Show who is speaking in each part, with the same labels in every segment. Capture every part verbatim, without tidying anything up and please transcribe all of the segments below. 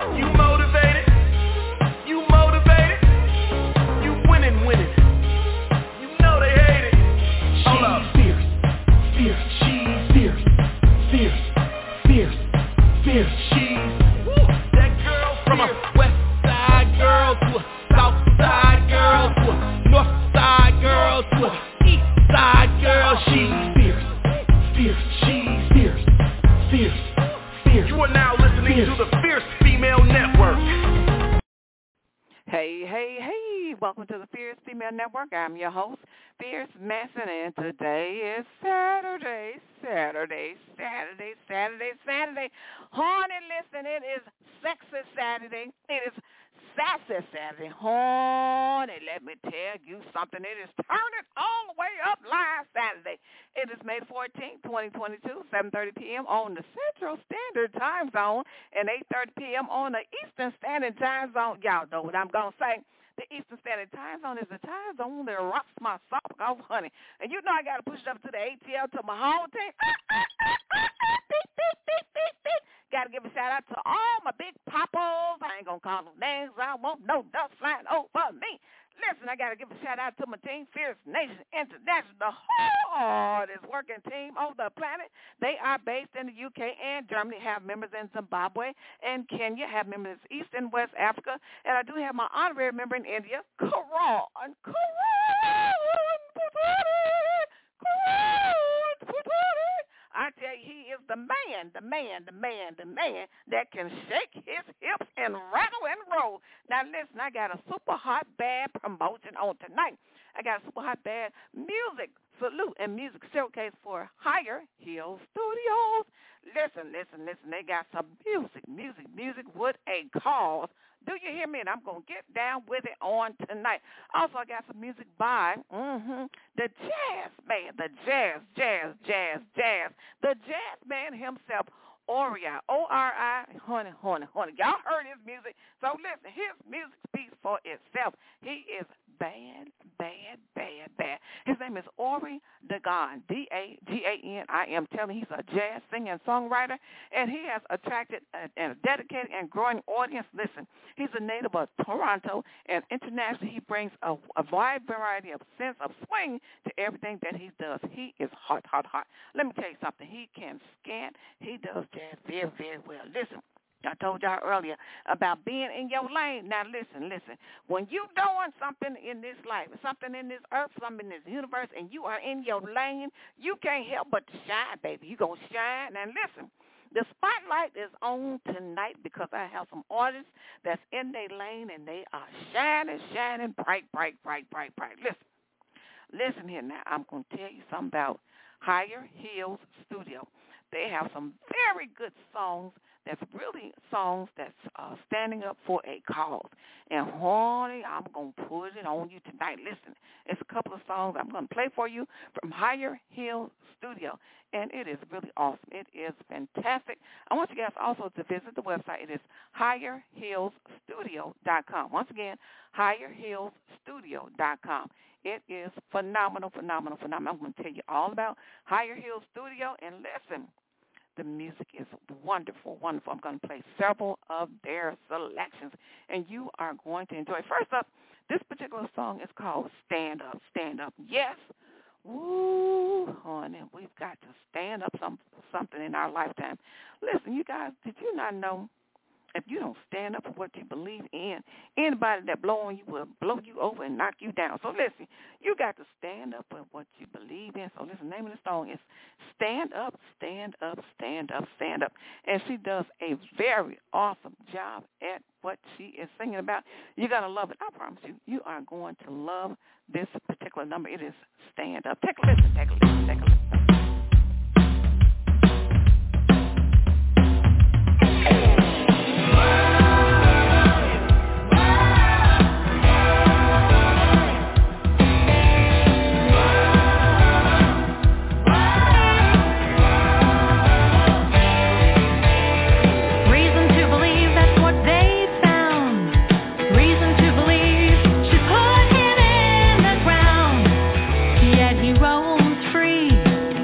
Speaker 1: You motivated? You motivated? You winning, winning. You know they hate it. Hold up.
Speaker 2: Fierce, fierce, she's fierce, fierce, fierce, fierce, she's.
Speaker 1: Woo, that girl from a west side girl to a south side girl to a north side girl to a east side girl. She's
Speaker 2: fierce, fierce, she's fierce, fierce, fierce.
Speaker 1: You are now listening
Speaker 2: fierce.
Speaker 1: to the Fierce Female Network.
Speaker 3: Hey, hey, hey, welcome to the Fierce Female Network. I'm your host, Fierce Manson, and today is Saturday, Saturday, Saturday, Saturday, Saturday. Honey, listen, it is sexy Saturday. It is sassy Saturday. Honey, let me tell you something. It is turning all the way up live Saturday. It is May fourteenth, twenty twenty-two, seven thirty p.m. on the Central Standard Time Zone and eight thirty p.m. on the Eastern Standard Time Zone. Y'all know what I'm going to say. The Eastern Standard Time Zone is the time zone that rocks my sock off, honey. And you know I got to push it up to the A T L to my whole team. Beep, beep, beep, beep, beep. Got to give a shout-out to all my big poppos. I ain't going to call no names. I won't no dust flying over me. Listen, I got to give a shout-out to my team, Fierce Nation International, the hardest working team on the planet. They are based in the U K and Germany, have members in Zimbabwe and Kenya, have members in East and West Africa, and I do have my honorary member in India, Karan. Karan Putari. Karan Putari. I tell you, he is the man, the man, the man, the man that can shake his hips and rattle and roll. Now, listen, I got a super hot bad promotion on tonight. I got a super hot bad music salute and music showcase for Higher Hill Studios. Listen, listen, listen, they got some music, music, music with a cause. Do you hear me? And I'm going to get down with it on tonight. Also, I got some music by mm-hmm, the jazz man, the jazz, jazz, jazz, jazz, the jazz man himself, Oria, O R I, honey, honey, honey. Y'all heard his music. So listen, his music speaks for itself. He is bad, bad, bad, bad. His name is Ori Dagan, D A G A N. I am telling you, he's a jazz singer and songwriter, and he has attracted a, a dedicated and growing audience. Listen, he's a native of Toronto, and internationally he brings a, a wide variety of sense of swing to everything that he does. He is hot, hot, hot. Let me tell you something. He can scant. He does jazz very, very well. Listen. I told y'all earlier about being in your lane. Now, listen, listen. When you doing something in this life, something in this earth, something in this universe, and you are in your lane, you can't help but to shine, baby. You going to shine. And listen, the spotlight is on tonight because I have some artists that's in their lane, and they are shining, shining, bright, bright, bright, bright, bright. Listen, listen here now. I'm going to tell you something about Higher Hills Studio. They have some very good songs that's really songs that's uh, standing up for a cause. And, honey, I'm going to put it on you tonight. Listen, it's a couple of songs I'm going to play for you from Higher Hill Studio, and it is really awesome. It is fantastic. I want you guys also to visit the website. It is higher hills studio dot com. Once again, higher hills studio dot com. It is phenomenal, phenomenal, phenomenal. I'm going to tell you all about Higher Hill Studio, and listen, the music is wonderful, wonderful. I'm going to play several of their selections, and you are going to enjoy. First up, this particular song is called Stand Up, Stand Up. Yes, woo, honey, we've got to stand up some, something in our lifetime. Listen, you guys, did you not know if you don't stand up for what you believe in, anybody that blow on you will blow you over and knock you down. So listen, you got to stand up for what you believe in. So listen, the name of the song is Stand Up, Stand Up, Stand Up, Stand Up. And she does a very awesome job at what she is singing about. You're going to love it. I promise you, you are going to love this particular number. It is Stand Up. Take a listen, take a listen, take a listen.
Speaker 4: He roams free.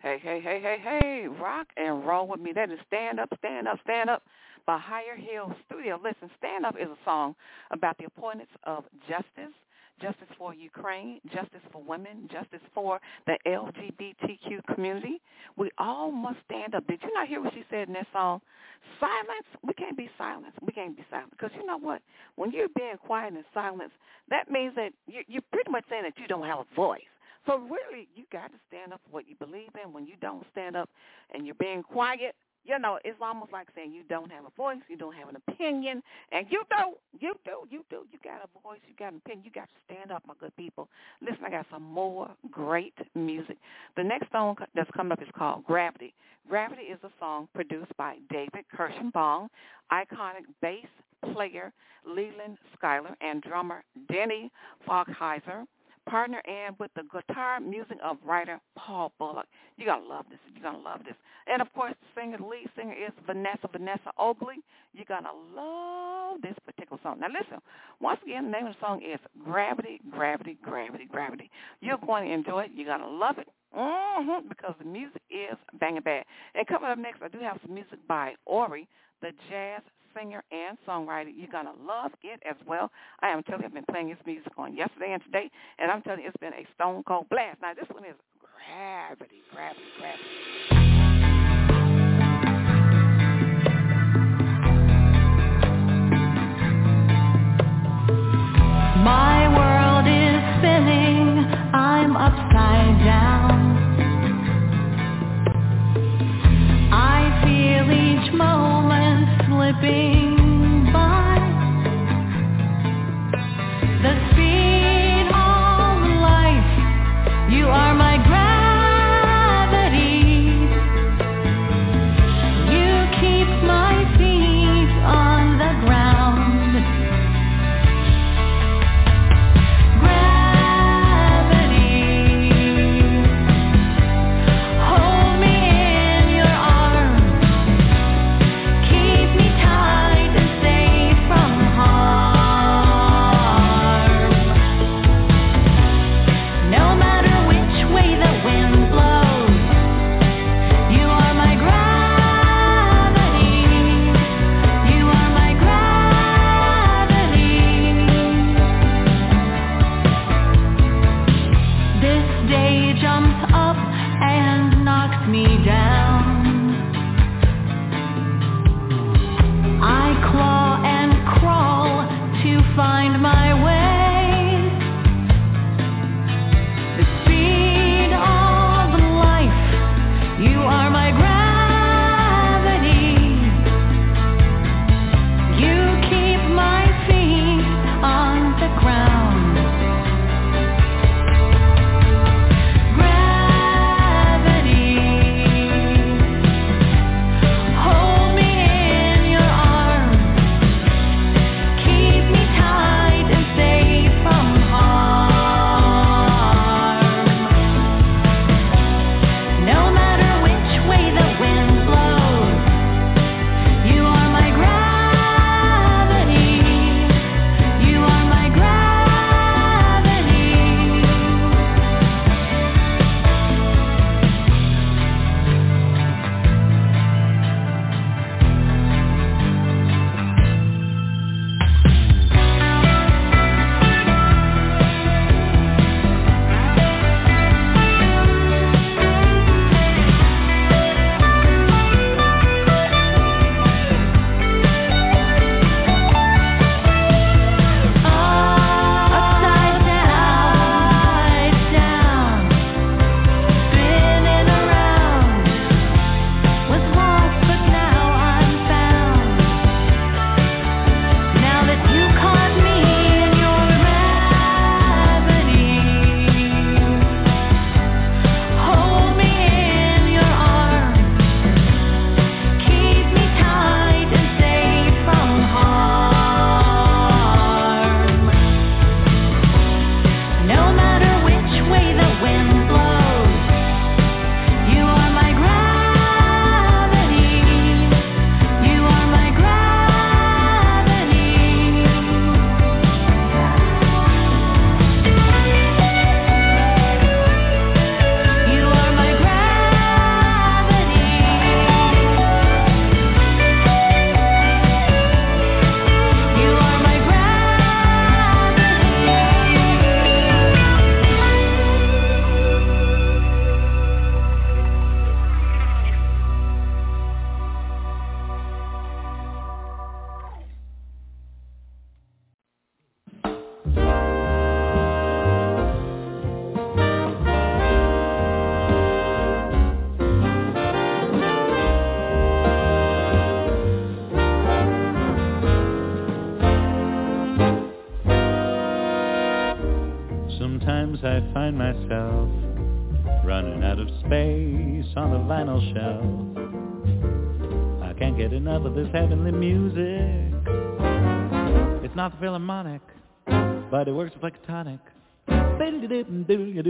Speaker 3: Hey, hey, hey, hey, hey, rock and roll with me. That is Stand Up, Stand Up, Stand Up by Higher Hill Studio. Listen, Stand Up is a song about the importance of justice, justice for Ukraine, justice for women, justice for the L G B T Q community. We all must stand up. Did you not hear what she said in that song? Silence, we can't be silent. We can't be silent because you know what? When you're being quiet and silent, that means that you're pretty much saying that you don't have a voice. So really, you got to stand up for what you believe in. When you don't stand up and you're being quiet, you know, it's almost like saying you don't have a voice, you don't have an opinion, and you do, you do, you do. You got a voice, you got an opinion, you got to stand up, my good people. Listen, I got some more great music. The next song that's coming up is called Gravity. Gravity is a song produced by David Kirschenbaum, iconic bass player Leland Schuyler, and drummer Denny Falkheiser. Partner and with the guitar music of writer Paul Bullock. You're going to love this. You're going to love this. And, of course, the singer, the lead singer is Vanessa, Vanessa Oakley. You're going to love this particular song. Now, listen, once again, the name of the song is Gravity, Gravity, Gravity, Gravity. You're going to enjoy it. You're going to love it mm-hmm, because the music is banging bad. And coming up next, I do have some music by Ori, the jazz singer and songwriter. You're going to love it as well. I am telling you, I've been playing his music on yesterday and today, and I'm telling you, it's been a stone cold blast. Now, this one is Gravity, Gravity, Gravity.
Speaker 4: My world is spinning, I'm upside down. I feel each moment slipping by. The speed of light, you are my gravity. You keep my feet on the ground.
Speaker 5: myself, running out of space on the vinyl shelf. I can't get enough of this heavenly music. It's not the Philharmonic, but it works like a tonic. Talking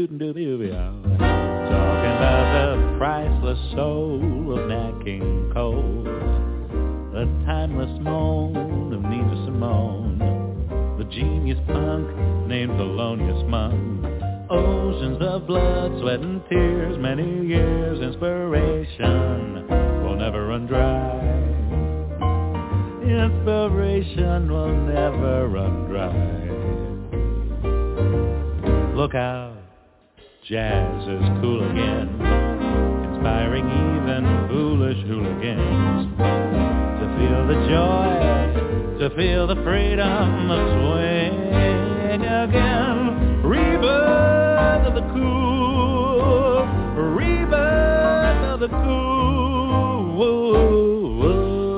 Speaker 5: about the priceless soul of Nat King Cole, the timeless moan of Nina Simone, the genius punk named Thelonious Monk. Oceans of blood, sweat and tears, many years, inspiration will never run dry. Inspiration will never run dry. Look out, jazz is cool again, inspiring even foolish hooligans to feel the joy, to feel the freedom of swing again. Rebirth of the cool, rebirth of the cool. Whoa, whoa.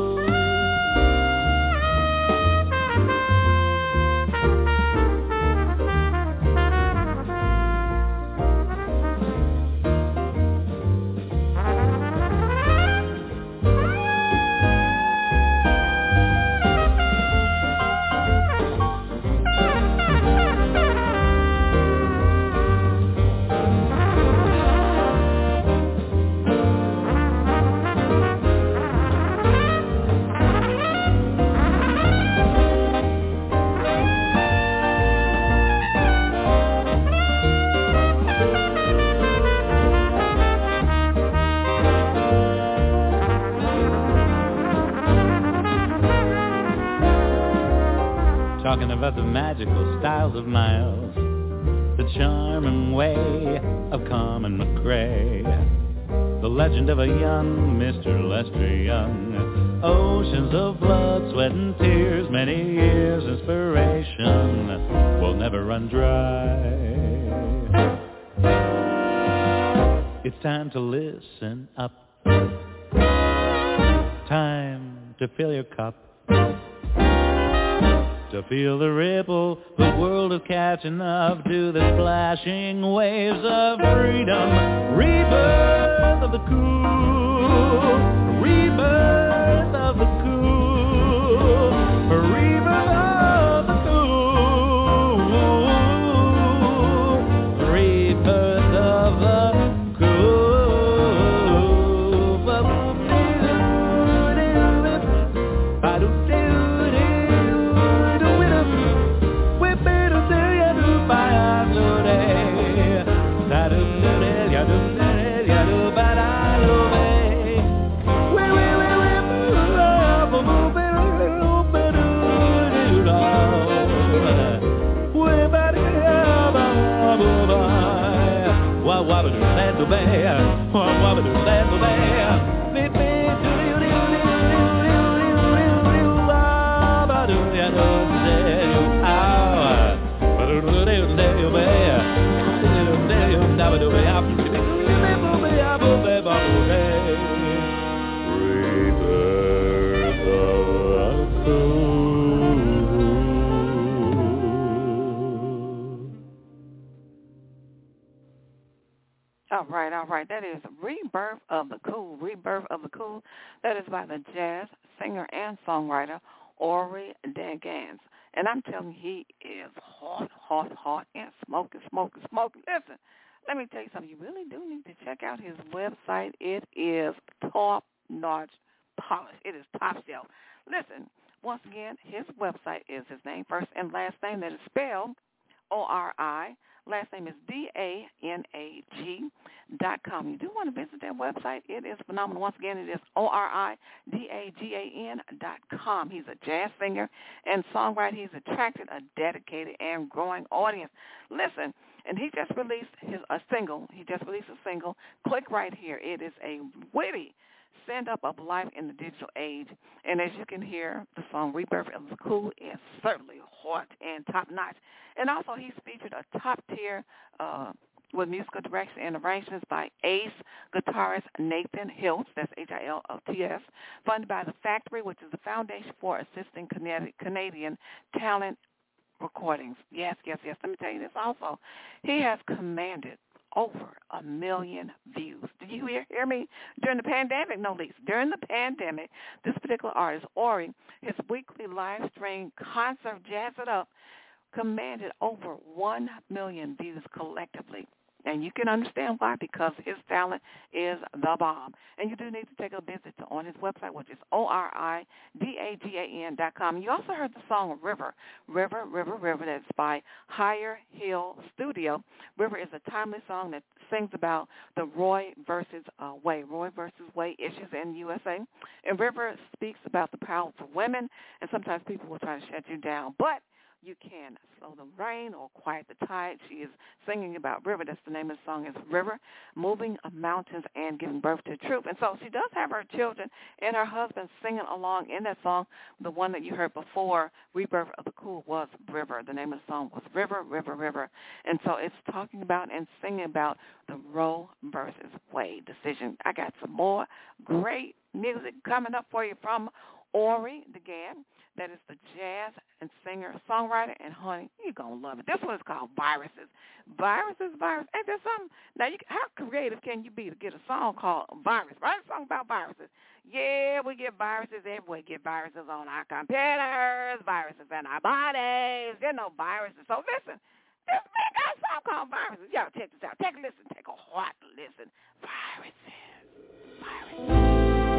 Speaker 5: Talking about the magical styles of Miles, the charming way of Carmen McRae, the legend of a young Mister Lester Young. Oceans of blood, sweat and tears, many years, inspiration will never run dry. It's time to listen up, time to fill your cup, to feel the ripple the world is catching up to the splashing waves of freedom. Rebirth of the cool, rebirth of the cool, rebirth of the cool, rebirth of the cool.
Speaker 3: All right, all right. That is Rebirth of the Cool, Rebirth of the Cool. That is by the jazz singer and songwriter Ori Dagans. And I'm telling you, he is hot, hot, hot, and smoking, smoking, smoking. Listen, let me tell you something. You really do need to check out his website. It is top-notch polish. It is top shelf. Listen, once again, his website is his name, first and last name. That is spelled O R I. Last name is D A N A G dot com. You do want to visit that website. It is phenomenal. Once again, it is O R I D A G A N dot com. He's a jazz singer and songwriter. He's attracted a dedicated and growing audience. Listen, and he just released his a single. He just released a single. Click right here. It is a witty send-up of life in the digital age. And as you can hear, the song Rebirth of the Cool is certainly hot and top-notch. And also he's featured a top-tier uh, with musical direction and arrangements by ace guitarist Nathan Hiltz, that's H I L T S, funded by The Factory, which is the foundation for assisting Canadian talent recordings. Yes, yes, yes. Let me tell you this also. He has commanded over a million views. Did you hear, hear me? During the pandemic, no least. During the pandemic, this particular artist, Ori, his weekly live stream concert, Jazz It Up, commanded over one million views collectively. And you can understand why, because his talent is the bomb. And you do need to take a visit to, on his website, which is O R I D A G A N dot com. You also heard the song River, River, River, River, that's by Higher Hill Studio. River is a timely song that sings about the Roy versus uh, Wade, Roy versus Wade issues in the U S A. And River speaks about the power for women, and sometimes people will try to shut you down. But you can slow the rain or quiet the tide. She is singing about River. That's the name of the song, is River, moving mountains and giving birth to truth. And so she does have her children and her husband singing along in that song. The one that you heard before, Rebirth of the Cool, was River. The name of the song was River, River, River. And so it's talking about and singing about the Roe versus Wade decision. I got some more great music coming up for you from Ori DeGan. That is the jazz and singer, songwriter, and honey, you're going to love it. This one is called Viruses. Viruses, Virus. Ain't there something? Now, you, how creative can you be to get a song called Virus? Write a song about viruses. Yeah, we get viruses everywhere. We get viruses on our computers, viruses in our bodies. There's no viruses. So listen, this man got a song called Viruses. Y'all check this out. Take a listen. Take a hard listen. Viruses. Viruses.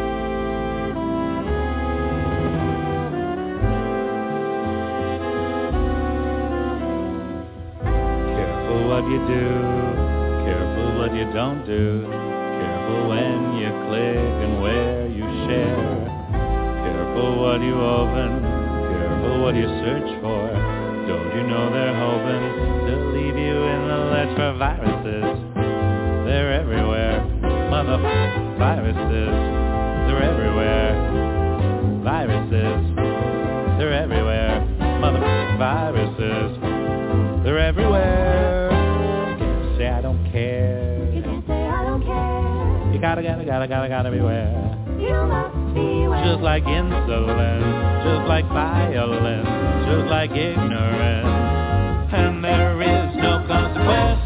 Speaker 5: What you do, careful what you don't do, careful when you click and where you share, careful what you open, careful what you search for. Don't you know they're hoping to leave you in the lurch for viruses? They're everywhere, mother viruses. They're everywhere, viruses. They're everywhere, mother viruses. They're everywhere. Say I don't care.
Speaker 4: You can say I don't care.
Speaker 5: You gotta, gotta, gotta, gotta, gotta beware.
Speaker 4: You must beware.
Speaker 5: Just like insolence, just like violence, just like ignorance, and there is no consequence.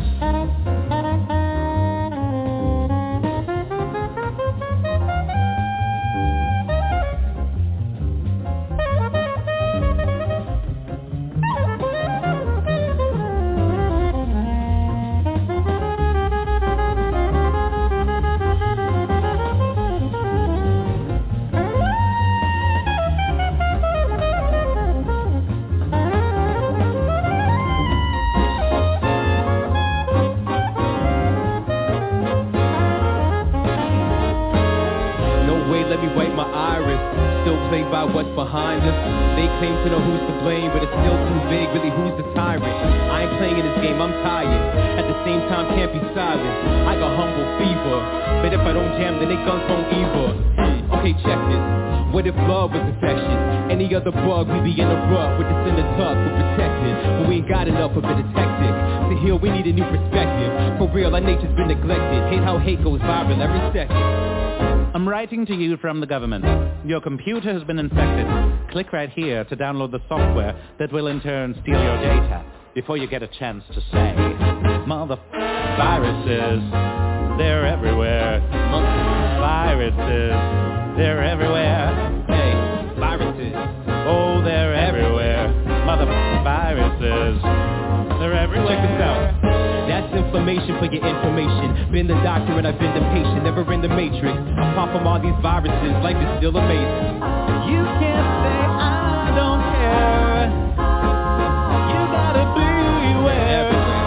Speaker 6: What's behind us? They claim to know who's to blame, but it's still too vague, really who's the tyrant? I ain't playing in this game, I'm tired. At the same time, can't be silent. I got humble fever, but if I don't jam, then they guns won't either. Hmm, okay, check this. What if love was infectious? Any other bug, we be in a rut. With this in the tug, we're protected, but we ain't got enough of it, it's hectic. To heal, we need a new perspective. For real, our nature's been neglected. Hate how hate goes viral every second.
Speaker 5: I'm writing to you from the government. Your computer has been infected. Click right here to download the software that will in turn steal your data before you get a chance to say, mother viruses, they're everywhere. Mother viruses, they're everywhere.
Speaker 6: Hey, viruses.
Speaker 5: Oh, they're everywhere. Mother viruses, they're everywhere.
Speaker 6: Check this out. That's information for your information. Been the doctor and I've been the patient, never in the matrix. Apart from all these viruses, life is still amazing.
Speaker 5: You can't say I don't care. You gotta beware.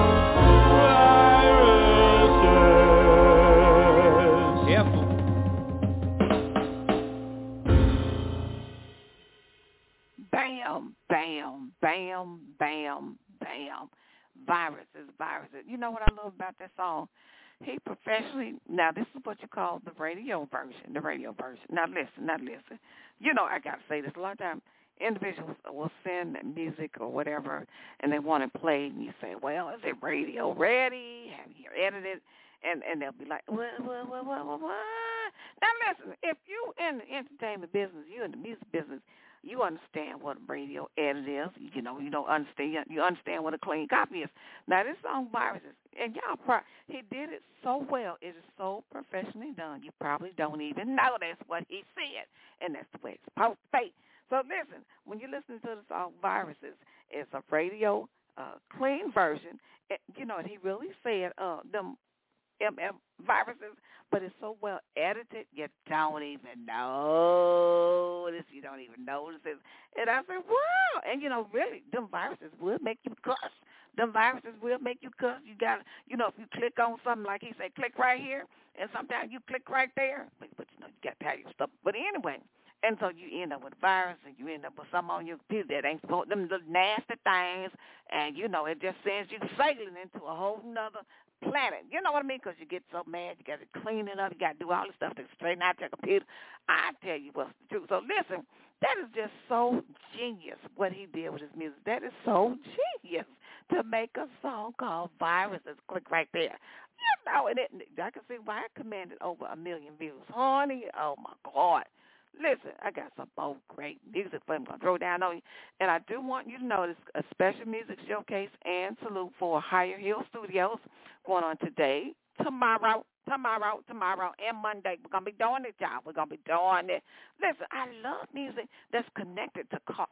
Speaker 5: Viruses.
Speaker 6: Careful.
Speaker 3: Bam, bam, bam, bam, bam. Viruses, viruses. You know what I love about that song? He professionally, now this is what you call the radio version, the radio version. Now listen, now listen. You know, I got to say this. A lot of times individuals will send music or whatever, and they want to play, and you say, well, is it radio ready? Have you edited? And and they'll be like, what, what, what, what, what, what? Now listen, if you in the entertainment business, you in the music business, you understand what a radio edit is. You know, you don't understand. You understand what a clean copy is. Now, this song Viruses, and y'all, pro- he did it so well. It is so professionally done. You probably don't even know that's what he said, and that's the way it's supposed to be. So listen, when you listen to the song Viruses, it's a radio uh, clean version. It, you know, and he really said uh, them M M viruses, but it's so well edited, you don't even notice. You don't even notice it. And I said, wow. And, you know, really, them viruses will make you cuss. Them viruses will make you cuss. You got to, you know, if you click on something like he said, click right here, and sometimes you click right there, but, but you know, you got to have your stuff. But anyway, and so you end up with a virus, and you end up with something on your computer that ain't supposed, them little nasty things, and, you know, it just sends you sailing into a whole nother planet. You know what I mean? Because you get so mad, you got to clean it up, you got to do all this stuff to straighten out your computer. I tell you what's the truth. So listen, that is just so genius what he did with his music. That is so genius to make a song called Viruses. Click right there. You know, and it, I can see why it commanded over a million views. Honey, oh my God. Listen, I got some more great music for him. I'm going to throw down on you. And I do want you to know this a special music showcase and salute for Higher Hill Studios going on today, tomorrow, tomorrow, tomorrow, and Monday. We're going to be doing it, y'all. We're going to be doing it. Listen, I love music that's connected to cause.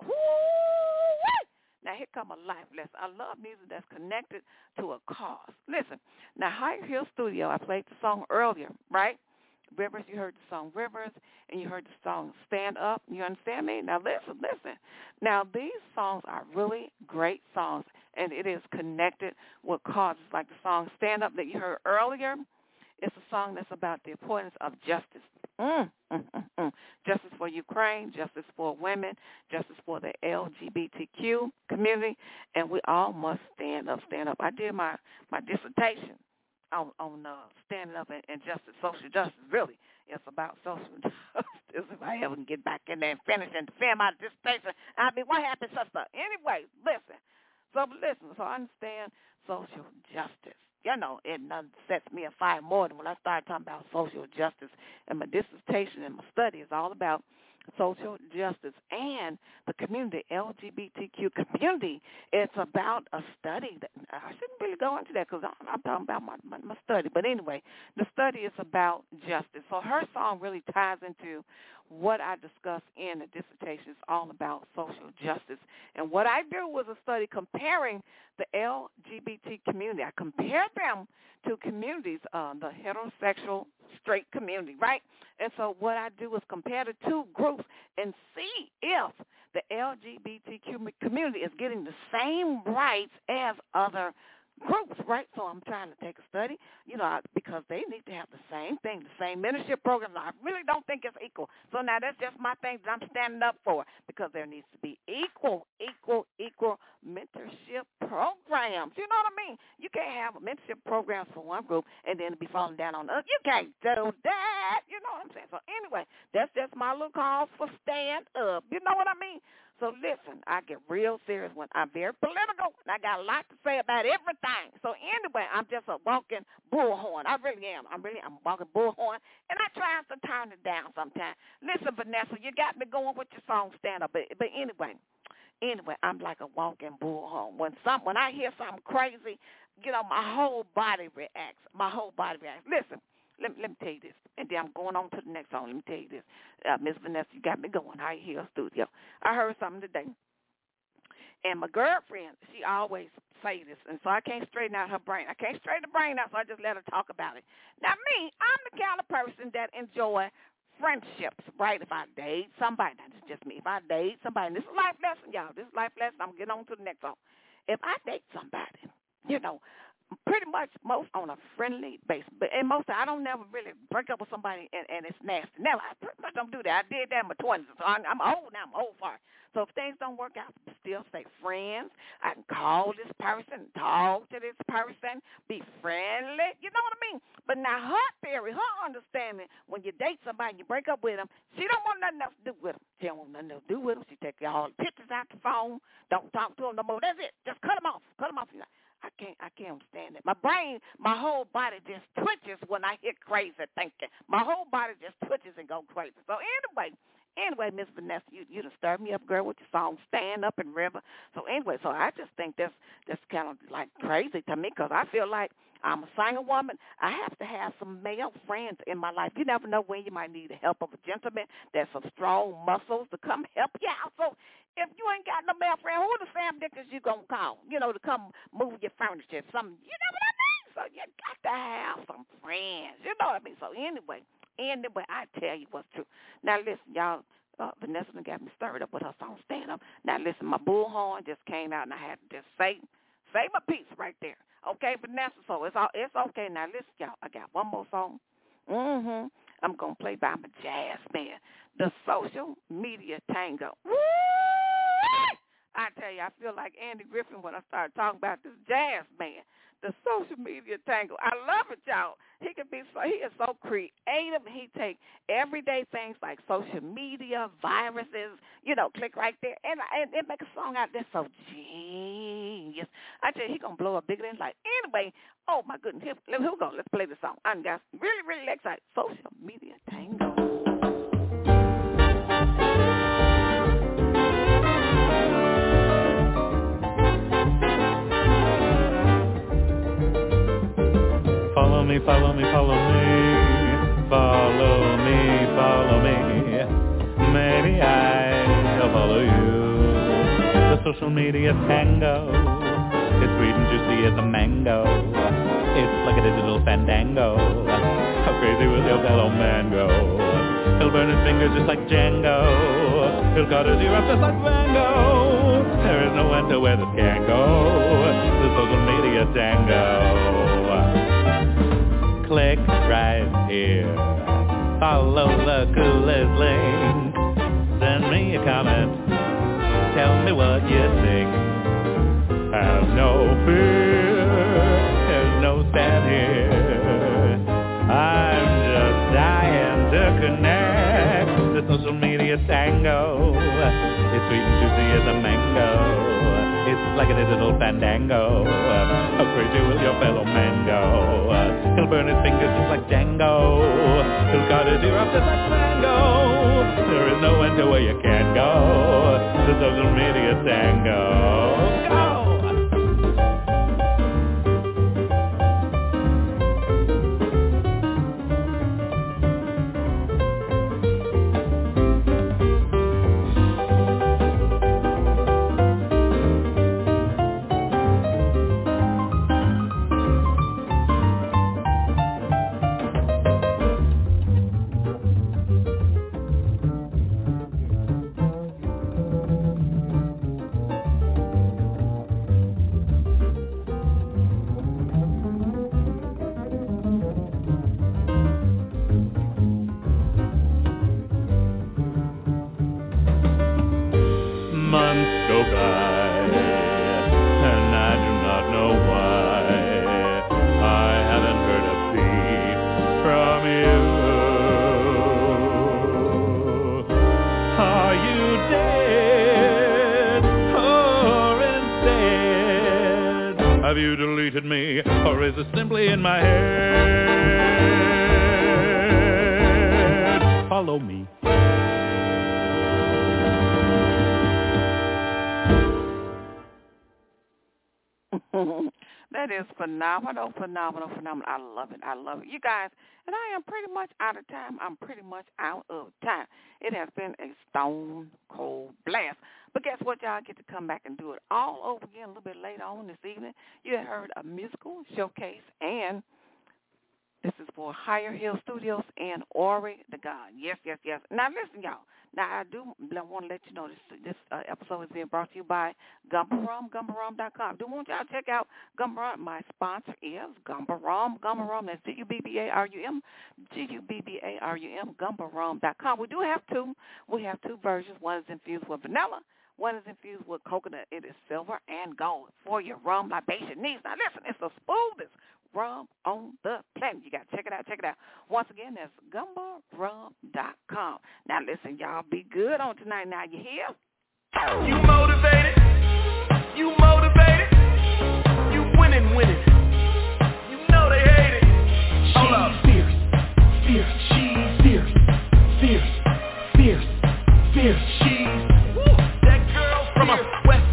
Speaker 3: Woo-wee! Now, here come a life lesson. I love music that's connected to a cause. Listen, now, Higher Hill Studio, I played the song earlier, right? Rivers, you heard the song Rivers, and you heard the song Stand Up. You understand me? Now, listen, listen. Now, these songs are really great songs, and it is connected with causes like the song Stand Up that you heard earlier. It's a song that's about the importance of justice. Mm, mm, mm, mm. Justice for Ukraine, justice for women, justice for the L G B T Q community, and we all must stand up, stand up. I did my, my dissertation on, on uh, standing up and, and justice, social justice, really. It's about social justice. If I ever can get back in there and finish and defend my dissertation, I mean, what happened, sister? Anyway, listen. So listen, so I understand social justice. You know, it sets me afire more than when I started talking about social justice. And my dissertation and my study is all about social justice and the community, L G B T Q community. It's about a study. That, I shouldn't really go into that because I'm, I'm talking about my, my, my study. But anyway, the study is about justice. So her song really ties into what I discussed in the dissertation. It's all about social justice. And what I do was a study comparing the L G B T community. I compared them to communities, uh, the heterosexual straight community, right? And so what I do is compare the two groups and see if the L G B T Q community is getting the same rights as other groups, right? So I'm trying to take a study, you know, because they need to have the same thing, the same mentorship program. I really don't think it's equal. So now that's just my thing that I'm standing up for, because there needs to be equal, equal, equal mentorship programs. You know what I mean? You can't have a mentorship program for one group and then be falling down on the other. You can't do that. You know what I'm saying? So anyway, that's just my little call for stand up. You know what I mean? So listen, I get real serious when I'm very political, and I got a lot to say about everything. So anyway, I'm just a walking bullhorn. I really am. I'm really I'm a walking bullhorn, and I try to turn it down sometimes. Listen, Vanessa, you got me going with your song stand up. But, but anyway, anyway, I'm like a walking bullhorn. When some when I hear something crazy, you know, my whole body reacts. My whole body reacts. Listen. Let me, let me tell you this, and then I'm going on to the next song. Let me tell you this. Uh, Miss Vanessa, you got me going. I hear studio. I heard something today, and my girlfriend, she always say this, and so I can't straighten out her brain. I can't straighten the brain out, so I just let her talk about it. Now, me, I'm the kind of person that enjoy friendships, right? If I date somebody, now this is just me. If I date somebody, and this is a life lesson, y'all. This is a life lesson. I'm getting on to the next song. If I date somebody, you know, pretty much most on a friendly basis. But and most I don't never really break up with somebody and, and it's nasty. Never. I pretty much don't do that. I did that in my twenties. So I'm, I'm old now. I'm old for it. So if things don't work out, still stay friends. I can call this person, talk to this person, be friendly. You know what I mean? But now her theory, her understanding, when you date somebody and you break up with them, she don't want nothing else to do with them. She don't want nothing else to do with them. She take all the pictures out the phone. Don't talk to them no more. That's it. Just cut them off. Cut them off. I can't I can't understand it. My brain, my whole body just twitches when I hear crazy thinking. My whole body just twitches and go crazy. So anyway, Anyway, Miss Vanessa, you you done stirred me up, girl, with your song "Stand Up and River." So anyway, so I just think that's that's kind of like crazy to me because I feel like I'm a single woman. I have to have some male friends in my life. You never know when you might need the help of a gentleman that's some strong muscles to come help you out. So if you ain't got no male friend, who the Sam Dickens you gonna call? You know, to come move your furniture, something. You know what I mean? So you got to have some friends. You know what I mean? So anyway, anyway, I tell you what's true. Now listen, y'all. Uh, Vanessa done got me stirred up with her song "Stand Up." Now listen, my bullhorn just came out, and I had to just say, say my piece right there. Okay, Vanessa. So it's all, it's okay. Now listen, y'all. I got one more song. Mm-hmm. I'm gonna play by my jazz man, the Social Media Tango. Woo! I tell you, I feel like Andy Griffin when I started talking about this jazz man, the Social Media Tango. I love it, y'all. He can be so, he is so creative. He take everyday things like social media, viruses, you know, click right there, and, and it make a song out there so genius. I tell you, he gonna blow up bigger than like anyway. Oh my goodness, here, here we go. Let's play the song. I'm just really, really excited. Social Media Tango.
Speaker 5: Follow me, follow me, follow me, follow me, follow me. Maybe I'll follow you. The social media tango, it's sweet and juicy as a mango. It's like a digital fandango. How crazy will your fellow man go? He'll burn his fingers just like Django. He'll cut his ear up just like Van Gogh. There is no end to where this can go. The social media tango. Click right here. Follow the coolest link. Send me a comment. Tell me what you think. Have no fear. There's no stand here. I'm just dying to connect. The social media tango. It's sweet and juicy as a mango. It's like a digital fandango. How crazy will your fellow man go? He'll burn his fingers just like Django. He'll cut his ear up just like Mango. There is no end to where you can go. The social media tango. Go! Have you deleted me, or is it simply in my head? Follow me.
Speaker 3: That is phenomenal, phenomenal, phenomenal. I love it. I love it. You guys, and I am pretty much out of time. I'm pretty much out of time. It has been a stone cold blast. But guess what, y'all? Get to come back and do it all over again a little bit later on this evening. You had heard a musical showcase, and this is for Higher Hill Studios and Ori the God. Yes, yes, yes. Now, listen, y'all. Now, I do want to let you know this this uh, episode is being brought to you by Gumba Rum, Gumba Rum dot com. Do want y'all to check out Gumba Rum. My sponsor is Gumba Rum, Gumba Rum. That's G U B B A R U M, G U B B A R U M, Gumba Rum dot com. We do have two. We have two versions. One is infused with vanilla. One is infused with coconut. It is silver and gold for your rum libation needs. Now, listen, it's the smoothest rum on the planet. You got to check it out. Check it out. Once again, that's Gumba Rum dot com. Now, listen, y'all, be good on tonight. Now, you hear?
Speaker 2: You motivated. You motivated. You winning, winning. You know they hate it. Hold up. Fierce, fierce, she's fierce, fierce, fierce, fierce. She's that girl from a west